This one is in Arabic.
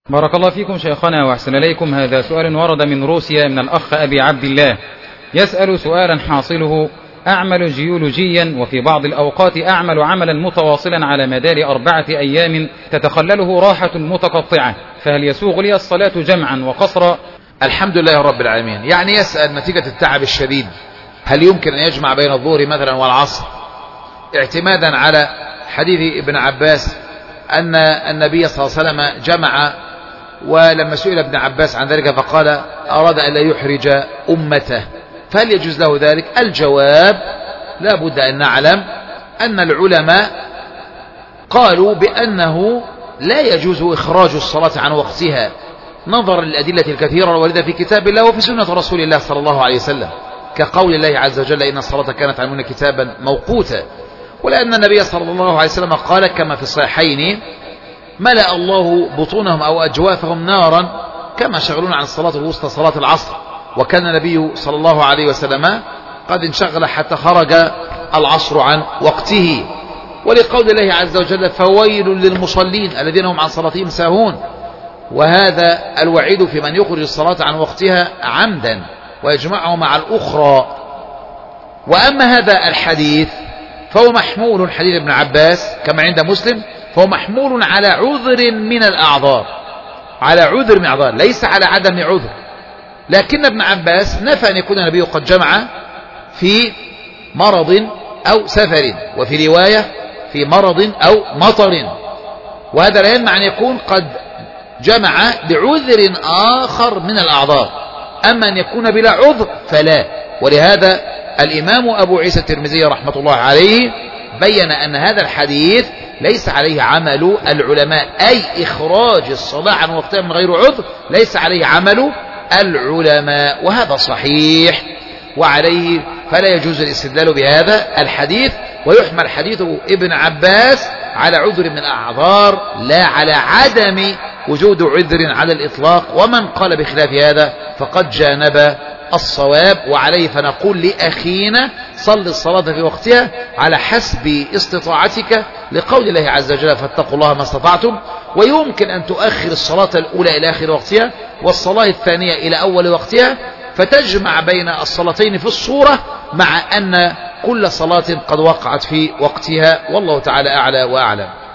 بارك الله فيكم شيخنا وأحسن إليكم. هذا سؤال ورد من روسيا من الأخ أبي عبد الله، يسأل سؤالا حاصله: أعمل جيولوجيا وفي بعض الأوقات أعمل عملا متواصلا على مدار 4 أيام تتخلله راحة متقطعة، فهل يسوغ لي الصلاة جمعا وقصرا؟ الحمد لله رب العالمين. يعني يسأل نتيجة التعب الشديد هل يمكن أن يجمع بين الظهر مثلا والعصر، اعتمادا على حديث ابن عباس أن النبي صلى الله عليه وسلم جمع، ولما سئل ابن عباس عن ذلك فقال أراد أن لا يحرج أمته، فهل يجوز له ذلك؟ الجواب لا بد أن نعلم أن العلماء قالوا بأنه لا يجوز إخراج الصلاة عن وقتها نظرا للأدلة الكثيرة الواردة في كتاب الله وفي سنة رسول الله صلى الله عليه وسلم، كقول الله عز وجل: إن الصلاة كانت علينا كتابا موقوتا، ولأن النبي صلى الله عليه وسلم قال كما في الصحيحين: ملأ الله بطونهم أو أجوافهم نارا كما شغلون عن الصلاة الوسطى صلاة العصر. وكان النبي صلى الله عليه وسلم قد انشغل حتى خرج العصر عن وقته، ولقول الله عز وجل: فويل للمصلين الذين هم عن صلاتهم ساهون. وهذا الوعيد في من يخرج الصلاة عن وقتها عمدا ويجمعه مع الأخرى. وأما هذا الحديث فهو محمول، حديث ابن عباس كما عند مسلم، فهو محمول على عذر من الأعذار، على عذر من الأعذار، ليس على عدم عذر. لكن ابن عباس نفى أن يكون النبي قد جمع في مرض أو سفر، وفي رواية في مرض أو مطر، وهذا لا يمنع أن يكون قد جمع بعذر آخر من الأعذار. أما أن يكون بلا عذر فلا. ولهذا الإمام أبو عيسى الترمذي رحمة الله عليه بين أن هذا الحديث ليس عليه عمل العلماء، أي إخراج الصلاة عن وقتها من غير عذر ليس عليه عمل العلماء، وهذا صحيح، وعليه فلا يجوز الاستدلال بهذا الحديث. ويحمل حديث ابن عباس على عذر من الأعذار لا على عدم وجود عذر على الإطلاق، ومن قال بخلاف هذا فقد جانب الصواب. وعليه فنقول لأخينا: صل الصلاة في وقتها على حسب استطاعتك، لقول الله عز وجل: فاتقوا الله ما استطعتم. ويمكن أن تؤخر الصلاة الأولى إلى آخر وقتها والصلاة الثانية إلى أول وقتها، فتجمع بين الصلاتين في الصورة، مع أن كل صلاة قد وقعت في وقتها، والله تعالى أعلى وأعلم.